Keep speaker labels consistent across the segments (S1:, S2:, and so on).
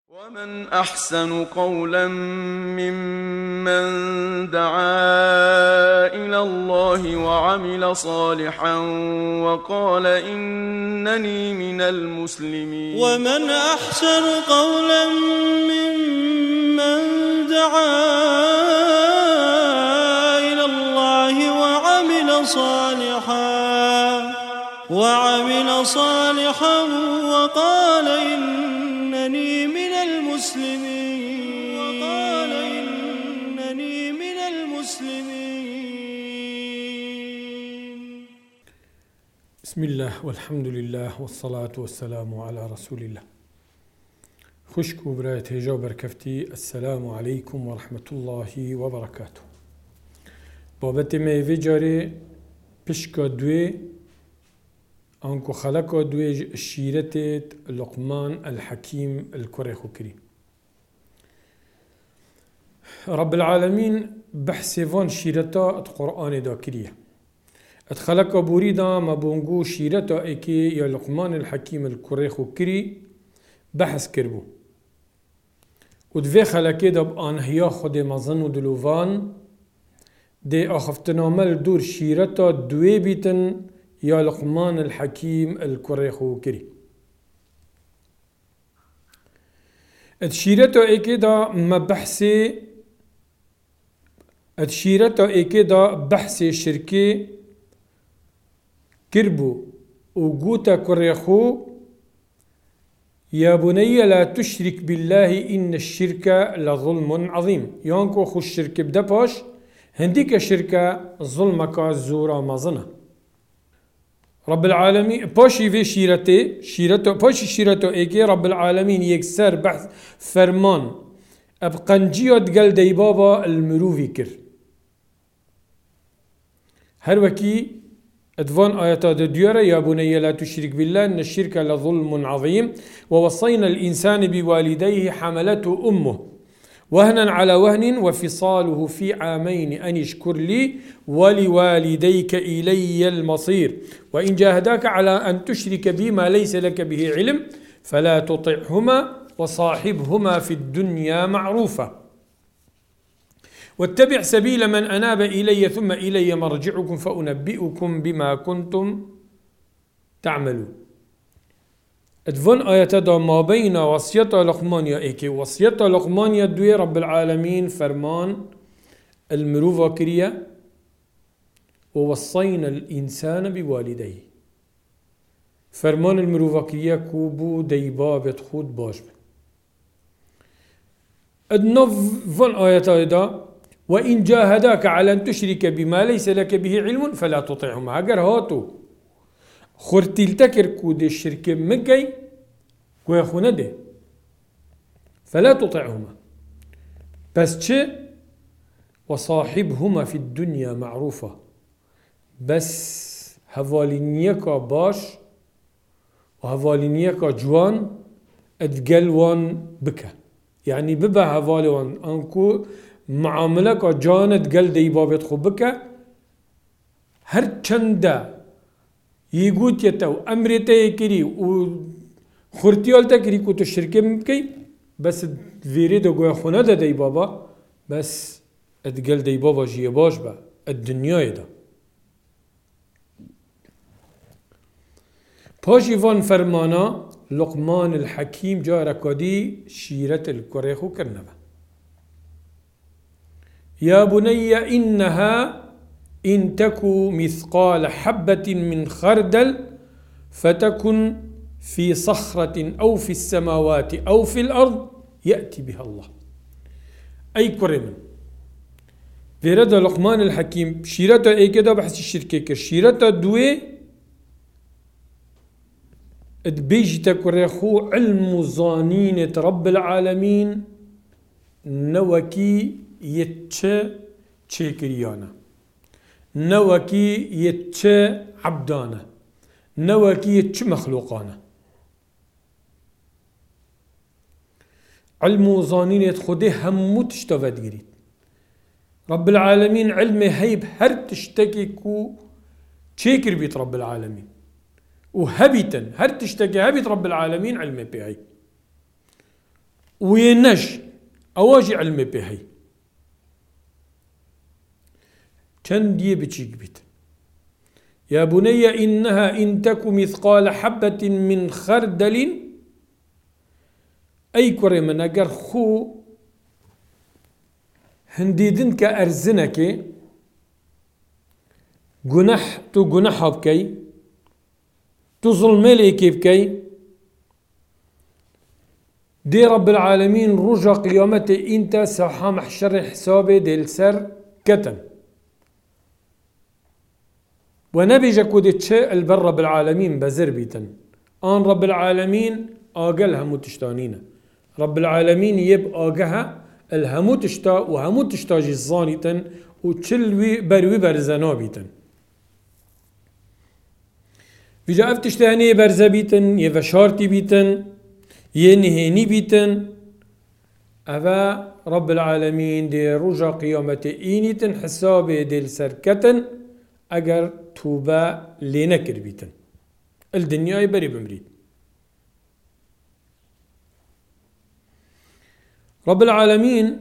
S1: ومن أحسن قولا ممن دعا إلى الله وعمل صالحا وقال إنني من المسلمين.
S2: ومن أحسن قولا ممن دعا إلى الله وعمل صالحا وقال إنني من المسلمين.
S3: بسم الله والحمد لله والصلاة والسلام على رسول الله. خشكو برايت هجو بركفتي. السلام عليكم ورحمة الله وبركاته. بابت ميوي جاري بشكا دوي أنكو خلقا دوي شيرتت لقمان الحكيم الكوريخو كري. رب العالمين بحسيفان شيرتا القرآن دا كريه. اتخلق بوريدا ما بونغو شيرتا ايكي يا لقمان الحكيم الكوريخو كري بحث كربو. ودفي خلقه دا بانهيا خود مزن دلوفان دي اخفتنامل دور شيرتا دوي بيتن يا لقمان الحكيم الكوريخو كري. اتشيرتا ايكي دا ما بحثي اتشيرتا ايكي دا بحثي شركي كربو وقوتا كوريخو يا بني لا تشرك بالله إن الشرك لظلم عظيم. يانكو خو الشرك بدباش هنديك شركة ظلمك الزورة مظنة. رب العالمين باشي في شيرته باشي شيرته ايكي رب العالمين يكسر بحث فرمان ابقنجيو دقل دي بابا المروفي كر هر وكي ادفان آياتا ديارة يا بني لا تشرك بالله إن الشرك لظلم عظيم ووصينا الإنسان بوالديه حملته أمه وهنا على وهن وفصاله في عامين أن اشكر لي ولوالديك إلي المصير وإن جاهداك على أن تشرك بما ليس لك به علم فلا تطعهما وصاحبهما في الدنيا معروفا واتبع سبيل من أناب إلي ثم إلي مرجعكم فأنبئكم بما كنتم تعملون. ادفن آيات دا ما بين وصية لقمانيا ايكي وصية لقمانيا دوي رب العالمين فرمان المروفة كريا ووصينا الإنسان بوالديه فرمان المروفة كريا كوبو ديبا بتخود باش ادنف فن آيات دا وإن جاهداك على أن تشرك بما ليس لك به علم فلا تطعهما. اگر هاتو خورتيل تكر كود الشرك مكي ويخونه ده فلا تطعهما بس چه وصاحبهما في الدنيا معروفة بس هفالينيكا باش وهفالينيكا جوان ادقلوان بك يعني ببا هفالوان انكو معاملك جانت قل دي بابت خوبك هر چنده يقول يتو امرته كري و خورتيال تكري كو تشركه مكي بس فيري دو گوه خونه ده دي بابا بس اتقل دي بابا جيه باش با الدنيا ده پاشي فان فرمانا لقمان الحكيم جا ركادي شيرة الكوريخو كرنبا يا بني إنها إن تكو مثقال حبة من خردل فتكن في صخرة أو في السماوات أو في الأرض يأتي بها الله. أي كرم فرد لقمان الحكيم شيرته أي كده بحث الشركة كر شيرته دوي ادبيج تكرخو علم ظانين رب العالمين نوكي يتشا تشيكريانا نوكي يتشا عبدانا نوكي يتشا مخلوقانا علم ظانين خده همو تشتفت قريد رب العالمين علم هيب هر تشتكي كو تشيكر بيت رب العالمين وهبتا هر تشتكي هبت رب العالمين علم بيعي وينش أواجي علمي بهي كان دي بتشيك بيت يا بني إنها إن تك مثقال حبة من خردل أي كوري من أجر خو هنديدن كأرزنك جناح تو جناح بكي تو ظلمي ليكي بكي دي رب العالمين رجع قيامته انت ساحة محشر حسابي ديل سر كتن ونبي جاكودتش البر رب العالمين بزر بيتن آن رب العالمين آقلها متشتانين رب العالمين يب آقها الهمو تشتا وهمو تشتا جزانيتن وتشلوي بروي برزنا بيتن بيجا افتشتاني برزا بيتن يفشارتي بيتن ينهيني بيتن أفا رب العالمين دي رجا قيامته إينيتن حسابي دي سركتن أجر توبا لنكر بيتن الدنيا يبري بمريد رب العالمين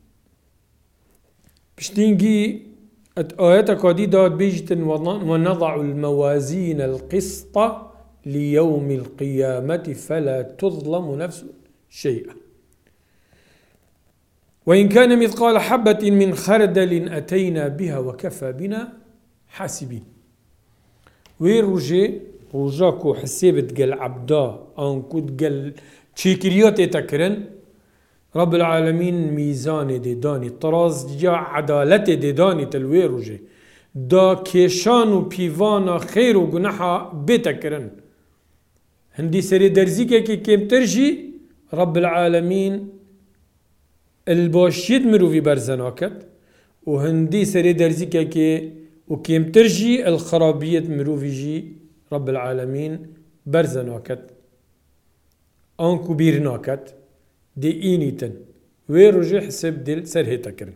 S3: بشتينجي آيات قديدة بيجتن ونضع الموازين القسط ليوم القيامة فلا تظلم نفس شيئا وإن كان مثقال حبة من خردل أتينا بها وكفى بنا حاسبين ويرجي رجاكو حسيبت قل عبدا أنكود قل تشيكريوتي تكرن رب العالمين ميزان دي داني طراز جا عدالة دي داني تلويرجي دا كيشان و بيوانا خير و گناحا بتكرن هندي سري درزيكي كي كيم ترجي رب العالمين الباشيد مروفي برزناكت وهندي سري درزيكي كي وكيم ترجي الخرابية مروفي جي رب العالمين برزناكت انكو بيرناكت دي اينيتن ويرجي حسب دل سرهي تكرن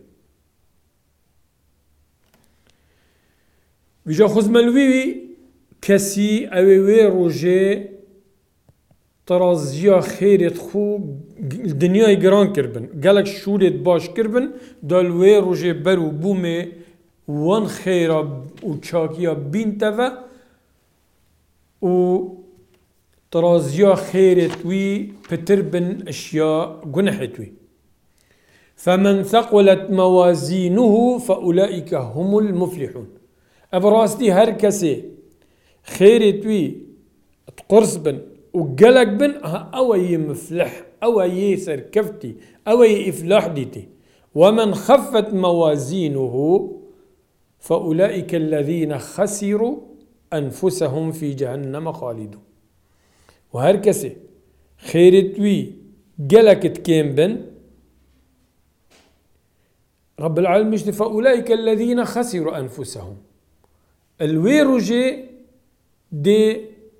S3: بيجا خوز ملوي كسي اوي ويرجي طرازيا خيرت خو الدنيا يقران كربن قالك شولت باش كربن دال ويرجي برو بومي وان خيرا وشاكيا بنتفا و طرازيا خيرت وي بتربن اشياء جنحت وي فمن ثقلت موازينه فاولئك هم المفلحون ابراستي هر كسي خيرت وي تقرص بن وقلق بن اوي مفلح اوي سركفتي اوي افلاح ديتي ومن خفت موازينه فاولئك الذين خسروا انفسهم في جهنم خالدون وهر كسي خيرت وي قلقت كيم بن رب العالمين فاولئك الذين خسروا انفسهم الويرجي دي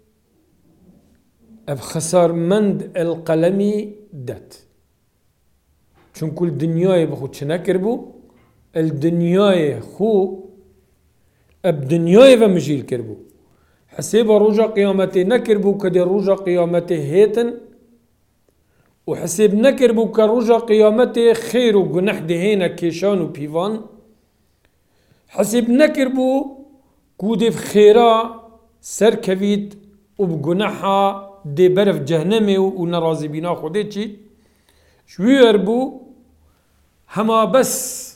S3: بخسار مند القلمي دات چون كل دنياي بخو چنكربو الدنياي خو اب دنياي ومجيل كربو حسيب رجا قيامته نكربو كدي رجا قيامته هيتن وحسيب نكربو كرجا قيامته خير وجنح دهينا كيشان وبيفان حسيب نكربو كودي في خيرا سركبيت وبجنحها دي برف جهنمي ونرازي بنا خودتي شوير بو هما بس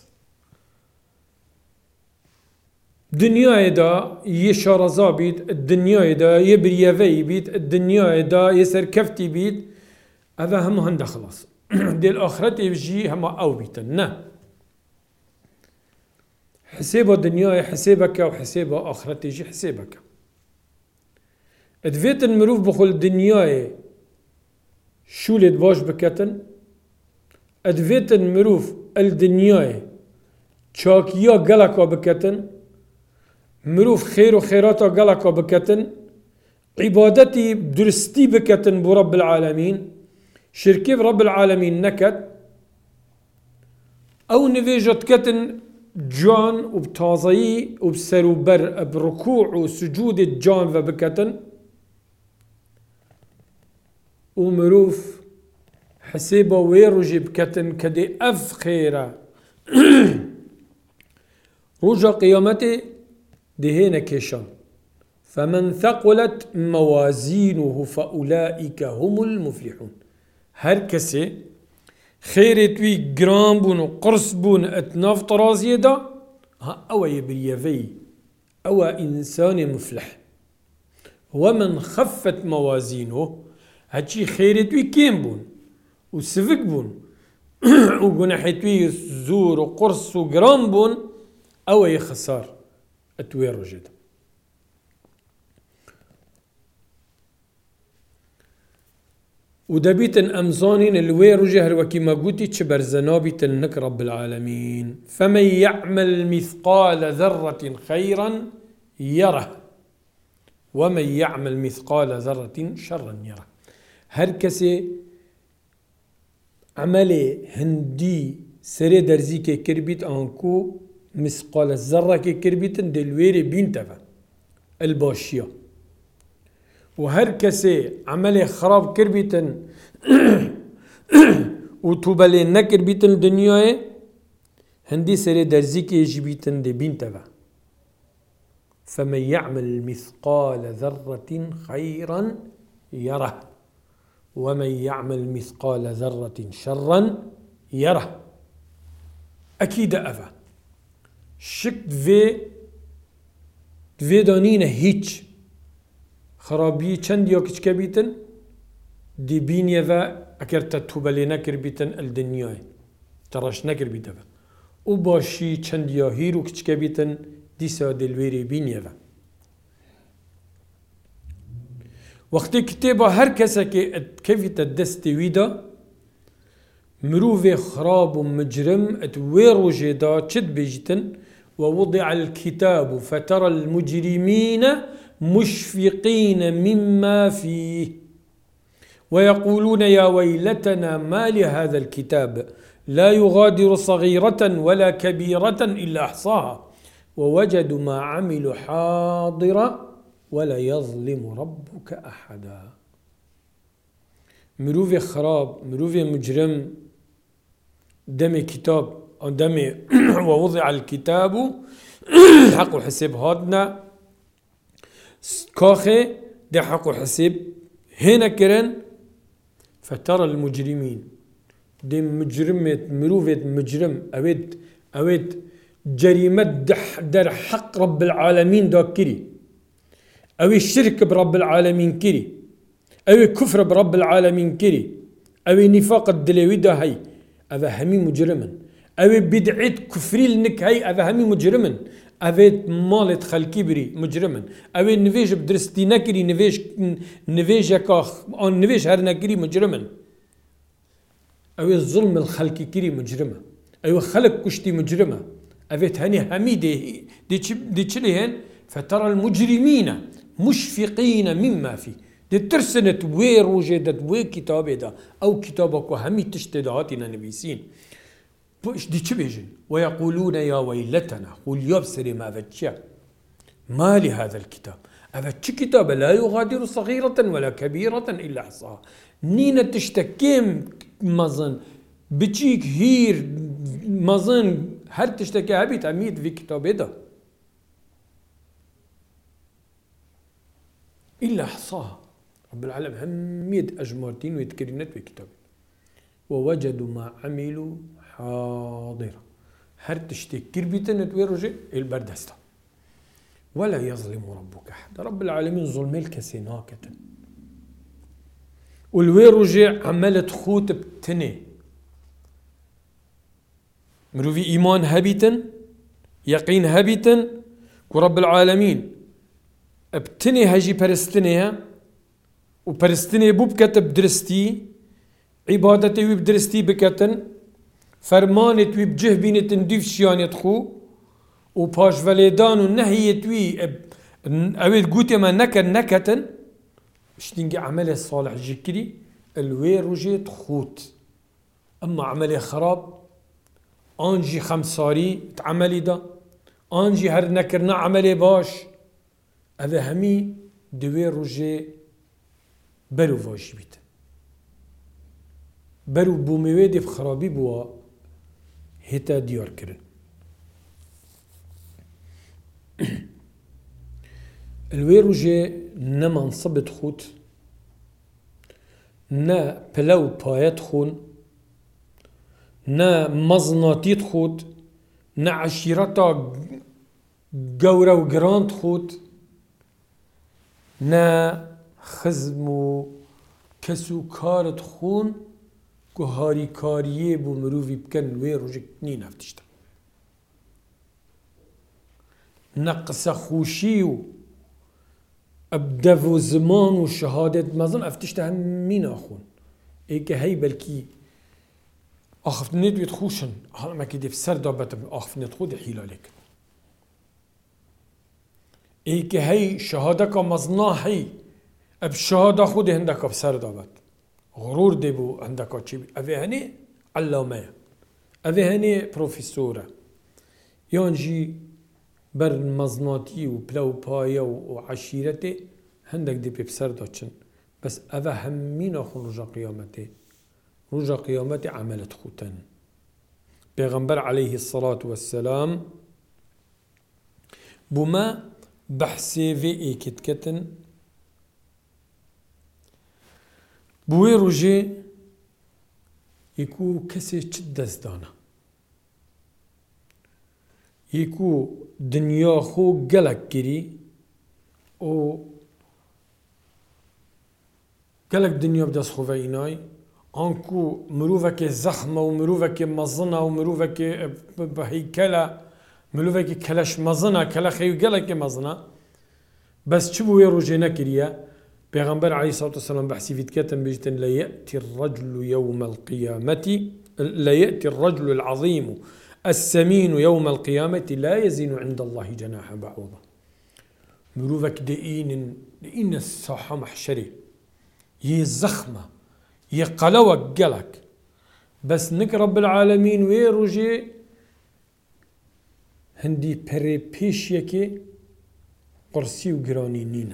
S3: دنيا دا يشارزا بيت الدنيا دا يبريافي بيت الدنيا دا يسركفتي بيت هذا هم هندا خلاص دي الآخرة يجي هما أو بيتنا حسيب الدنيا حسيبك وحسيب آخرة يجي حسيبك ادفيت المروف بخل دنياي شولت باش بكتن ادفيت المروف الدنياي چاكيا غلقا بكتن مروف خير وخيراتا غلقا بكتن عبادتي درستي بكتن برب العالمين شركي برب العالمين نكت او نفيجت كتن جان وبتازي وبسروبر بركوع وسجود الجان وبكتن ومروف حسيبه ويروجي بكتن كدي أف خيرا رجع قيامته دهينا كيشان فمن ثقلت موازينه فأولئك هم المفلحون. هر كسي خيرت وي جرام بون وقرص بون اتناف طرازيه دا أو يبريفي أو إنسان مفلح. ومن خفت موازينه هاتشي خيرت وي كيم بون وسفك بون وجنحت وي زور وقرص وجرام بون أو يخسار اتوير رجد. ودبيتن أمزانين الوير جهر وكما قلتي تشبر زنابيتن نك رب العالمين. فمن يعمل مثقال ذرة خيرا يره ومن يعمل مثقال ذرة شرا يره. هر كسي عملي هندي سري درزي كي كربيت أنكو مثقال الذرة كي كربيتن دلويري بينتفا الباشية. وهر كسي عملي خراب كربيتن وتوبالي نكربيتن الدنيا هندي سري درزيك يجبيتن دي بينتبع. فمن يعمل مثقال ذرة خيرا يره ومن يعمل مثقال ذرة شرا يره. أكيد أفا شكت في دانين هيج خرابي چند یا کچ کبیتن دی بینیه و اگر تتوبلی نکر بیتن الدنیای تراش نکر بیتن و باشی چند یا هیرو کچ کبیتن دی سادلویری بینیه و وقتی کتابا هر کسا که اتکفیت دست ویدا مروف خراب و مجرم اتویرو جدا چد بجتن ووضع الكتاب فترى المجرمين مشفقين مما فيه ويقولون يا ويلتنا ما لهذا الكتاب لا يغادر صغيرة ولا كبيرة إلا أحصاها ووجدوا ما عملوا حاضرا ولا يظلم ربك أحدا. مروف خراب مروف مجرم دم كتاب دم ووضع الكتاب حق حساب هادنا كاخي ده حق حساب هنا كرن فترى المجرمين دي مجرمة مروفة مجرم أود جريمة در حق رب العالمين دا كري أو الشرك برب العالمين كري أو كفر برب العالمين كري أو نفاق الدلوي دا هاي أذا همي مجرما أو بدعة كفري لنك هاي أذا همي مجرما أفيت مالت خلقي بري مجرما أو نفيج بدرستي نكري نفيج كاخ أو نفيج هر نكري مجرما أو الظلم الخلقي كري مجرما أو خلق كشتي مجرما أفيت هني همي دي چليهن فترى المجرمين مشفقين مما فيه دي ترسنت وير وجدت وي كتابه دا أو كتابك وهمي تشتدهاتنا نبيسين دي چه بيجن ويقولون يا ويلتنا قل يبصر ما فتشا ما لهذا الكتاب أفتش كتاب لا يغادر صغيرة ولا كبيرة إلا أحصاها نينا تشتكيم مظن بتشيك هير مظن هل تشتكي هبي تعميد في كتاب ده إلا أحصاها رب العالم هميد أجمارتين ويتكرينات في كتاب ووجدوا ما عملوا حاضرة هر تشتكر بيتنت ويروجي البردستا ولا يظلم ربك أحد. رب العالمين ظلم الكسيناكة والويروجي عملت خوت بتني مروفي إيمان هبيتن يقين هبيتن ورب العالمين ابتني هجي برستنيها وبرستني بوبكتب درستي عبادتي وبدرستي بكتن فرمانت وي بجه بينت نديف شيانت خو وباش فليدان ونهيت وي اويد قوتي ما نكتن شتنجي عمل الصالح جكري الوير وجيت خوت. اما عملي خراب انجي خمساري تعملي دا انجي هر نكرنا عملي باش هذا همي دوير وجي بلو فاش بيت برو بوموی دف خرابی بوا هتا دیار کرن. الوی روژه نه منصبت خود، نه پلو پایت خون، نه مزناتیت خود، نه عشیرتا گوره و گراند خود، نه خزم و کسو کارت خون که هاری کاریه بو مروفی بکن وی روژه نی نفتشتا. نه قصه خوشی و ابدو و زمان و شهادت مزن افتشتا همین آخون. ای که هی بلکی آخفت ندوید خوشن حالا ما که دیف سر دابتم آخفت ند خود حیلالک. ای که هی شهاده که مزنا هی اب شهاده خود هندکا بسر دابت غرور دی بو هندکا چی بی اوه هنی علامه اوه هنی پروفیسوره یانجی بر مزناتی و پلو پایه و عشیرته هندک دی پی بسر داچن بس اوه همین آخون رجا قیامته رجا قیامت عملت خوتن. پیغمبر علیه الصلاة والسلام بما بحثی وی ایکت کتن بوی روژه یکو کسی چه دست دانه یکو دنیا خو گلک گری و گلک دنیا بدست خواه اینای آنکو مروفه که زخمه و مروفه که مزنه و مروفه که هیکله مروفه که کلش مزنه کله خیو گلک مزنه بس چه بوی روژه نکریه پیغمبر علیه الصلاة والسلام بحثی فید کتن بجتن لا يأتي الرجل يوم القيامة لا يأتي الرجل العظيم السمين يوم القيامة لا يزن عند الله جناح بعوضة مروفك دئين الصحة محشري يزخمة يقلوك قلك بس نك رب العالمين ويروجي هندي بري بيش يكي قرسي وقراني نينا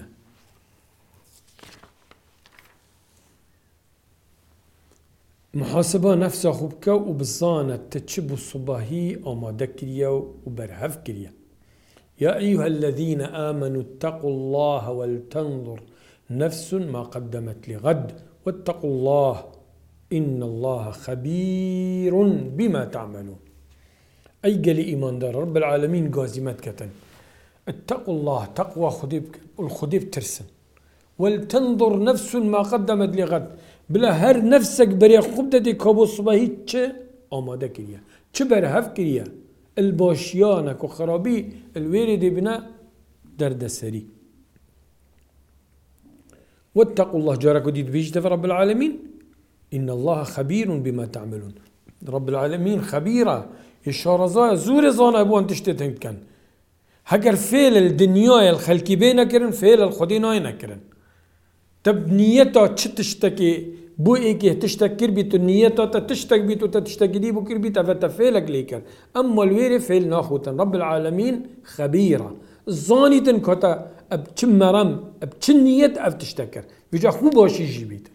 S3: محاسبة نفسها خوبك وبزانة تتشب الصباهي آماده كريا وبرهف كريا. يا أيها الذين آمنوا اتقوا الله ولتنظر نفس ما قدمت لغد واتقوا الله إن الله خبير بما تعملون. أي قال إيمان دار رب العالمين قازمات كتن اتقوا الله تقوى الخديب ترسن ولتنظر نفس ما قدمت لغد بلا هر نفسك بري خوب دادي كابو صباحي چه آماده كريا چه برهف كريا الباشيانك و خرابي الويري دي بنا درد سري. واتقوا الله جارك وديد بيجت رب العالمين إن الله خبير بما تعملون. رب العالمين خبيرة الشارزة زور زانا ابو ان تشتتن كان هكر فعل الدنيا الخلقي بينا كرن فعل الخدين اينا كرن تب نيتا تشتكي بو ايكي تشتكر بيتو نيتا تشتك بيتو تشتكي دي بو كر بيتا فتفعلك ليكر اما الويري فعل ناخوتا رب العالمين خبيرة زانيتن كتا اب چم مرم اب چن نيت اب تشتكر بيجا خوب باشي جيبيت.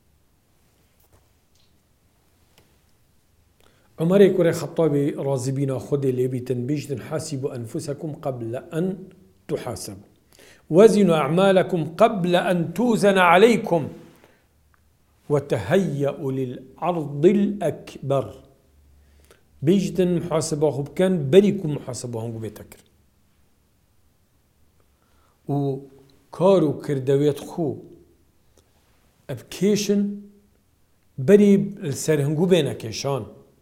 S3: عمر كوري خطابي رازبين خدي اللي بيتن بيجتن حاسبوا أنفسكم قبل أن تحاسبوا وزنوا أعمالكم قبل أن توزن عليكم وتهيئوا للعرض الأكبر. بيجتن محاسبة خب كان بريكم محاسبة هم بيتكر وكارو كردويت خو أبكيشن بري السرهنجو بينا كيشان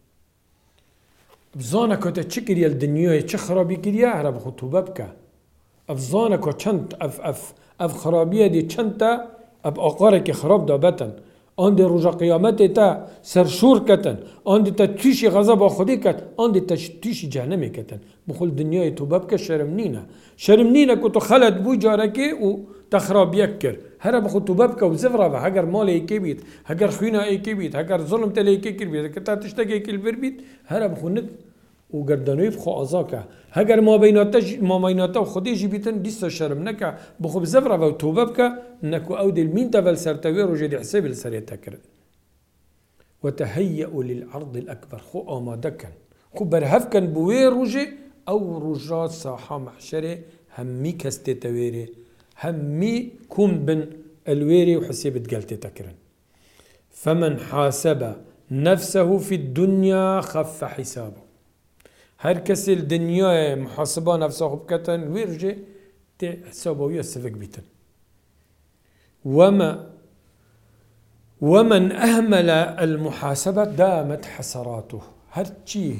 S3: بزانا كتا تشكريا الدنيا چه خرابي كريا هرب خطوبة بكا افزانا كتا چند اف خرابية دي چنتا اب اقارك خراب دابتن آن دی روز قیامت تا سرشور کتن، آن دی تا تویشی غضب خودی کت، آن دی تا تویشی جهنمی کتن. بخول دنیای تو باب که شرم نینه که تو خلط بوی جاره که و تخراب یک کر. هر بخول تو باب که و زفره و هگر مال ایکی بید، هگر خوینا ایکی بید، هگر ظلم تل ایکی کر بید، که تا تشتگ ایکی بر بید، هر بخول ند و گردنوی بخو آزاکه. هگر ما بیناتا و خودی جی بیتن دیست شرم نکه، بخول زفره و تو باب که نکو او دل مین تول سرتوی رو جدی حساب السریت کرد. وتهيئوا للعرض الأكبر خو آمادكن خو برهفكن بوي روجي أو روجات ساحة محشرة همي كستي تويري همي كون بن الويري وحسيبت قلتي تكرن فمن حاسب نفسه في الدنيا خف حسابه هر كسي الدنيا محاسبة نفسه بكتن ويرجي تي حسابه يسفك بيتن ومن أهمل المحاسبة دامت حسراته هر چي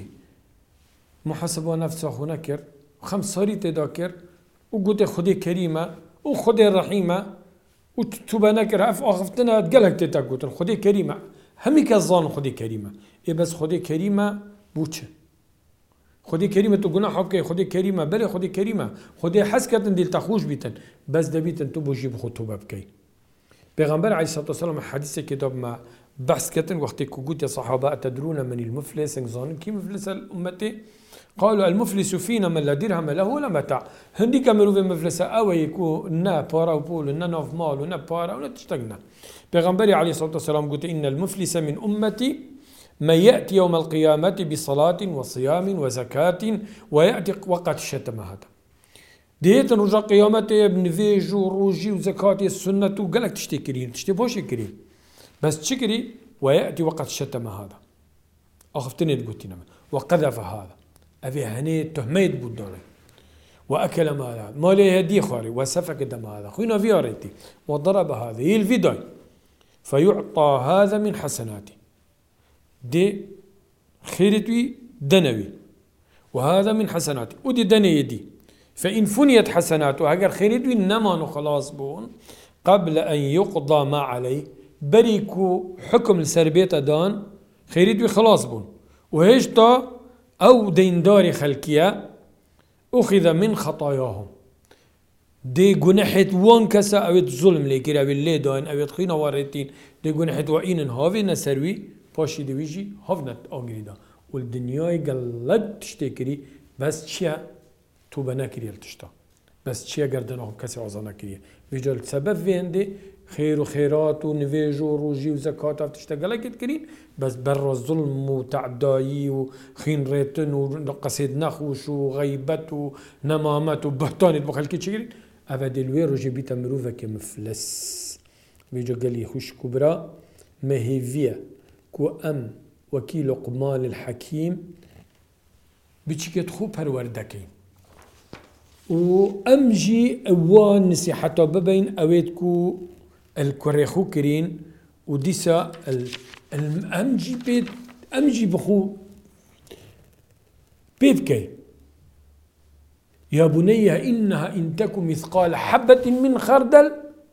S3: محاسبة نفسه نكر خمس صاريت داكر وقلت خدي كريمة وخدي رحيمة وتوبة نكر أف آخفتنا تقلك تتاقوت خدي كريمة همي كالظان خدي كريمة إيه بس خدي كريمة بوچه خدي كريمة تقولنا حبكي خدي كريمة بلي خدي كريمة خدي حسكتن ديل تخوش بيتن بس دبيتن تو بوجيب خطوبة بكي پیغمبر عليه الصلاة والسلام حديث كتاب ما بحث كتن وقت كوكوت يا صحابة أتدرون من المفلس انزان كي مفلس الأمة قالوا المفلس فينا من لا درهم له ولا متاع هندي كاملوا في مفلسة أو يكون نا بارا وبول نا نوف مال ونا بارا ونا تشتغنا پیغمبر عليه الصلاة والسلام قلت إن المفلس من أمتي ما يأتي يوم القيامة بصلاة وصيام وزكاة ويأتي وقت الشتم هذا ديت رجع قيامته ابن فيج وروجي وزكاة السنة وقالك تشتكرين تشتبوش كرين بس تشكري ويأتي وقت الشتم هذا أخفتني تقولتنا وقذف هذا أبي هني تهميت بودوري وأكل مالي هدي خاري وسفك دم هذا خوينا فياريتي وضرب هذا هي الفيداي فيعطى هذا من حسناتي دي خيرتي دنوي وهذا من حسناتي ودي دني يدي فإن فنيت حسناته هاجر خيرتي نما خلاص بون قبل أن يقضى ما عليه بريكو حكم السربيت دان خيرتي خلاص بون وهجتا أو دينداري خلقية أخذ من خطاياهم دي جنحت وان كسا أو ظلم لكير أو اللي دان أو تخينا وارتين دي جنحت وإن هاوي نسروي باشي دويجي هافنت آجريدا والدنيا قلت تشتكري بس شيء توبة نكري التشتا بس شيء قردناهم كسي عزانا كريه بيجال سبب في عندي خير وخيرات ونفيج وروجي وزكاة تشتغل كرين بس برا الظلم وتعدايي وخين ريتن وقصيد نخوش وغيبت ونمامت وبهتان بخل كتشكرين أبدا الوير روجي بيتا مروفة كمفلس بيجا قال لي خوش كبرى مهيفية كو أم وكيل قمان الحكيم بيشكت خو پروردكين وأمجي أوان نصيحته ببين أويتكو الكوريخو كرين وديسا الأمجي بيت أمجي بخو بيبكي يا بني إنها إن تكن مثقال حبة من خردل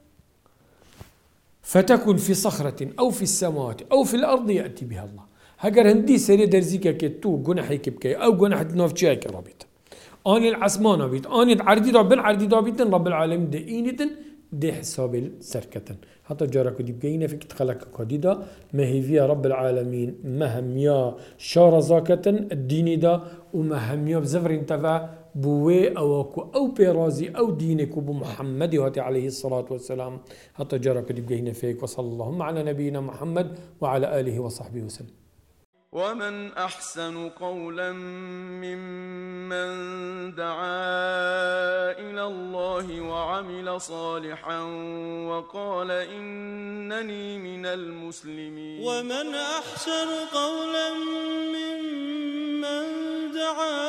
S3: فتكن في صخرة أو في السماوات أو في الأرض يأتي بها الله هكذا هندي سري درزيكا كتو جنحي كبكي أو جنح نوفشاي كرابيت أني العسمان بيت أني العردي دا بالعردي دا بيتن رب العالمين دقينتن دي حساب السركتن حتى جارك دي بقينا فيك تخلق قديدا ما هي فيها رب العالمين مهميا شارزاكتن الديني دا ومهميا بزفر انتفع بوي أو بيرازي أو دينك بمحمد عليه الصلاة والسلام حتى جارك دي بقينا فيك وصلى اللهم على نبينا محمد وعلى آله وصحبه وسلم.
S1: ومن أحسن قولا ممن دعا إلى الله وعمل صالحا وقال إنني من المسلمين.
S2: ومن أحسن قولا ممن دعا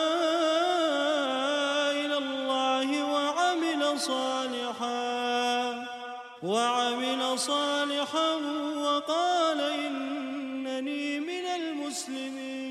S2: إلى الله وعمل صالحا وقال إنني من المسلمين.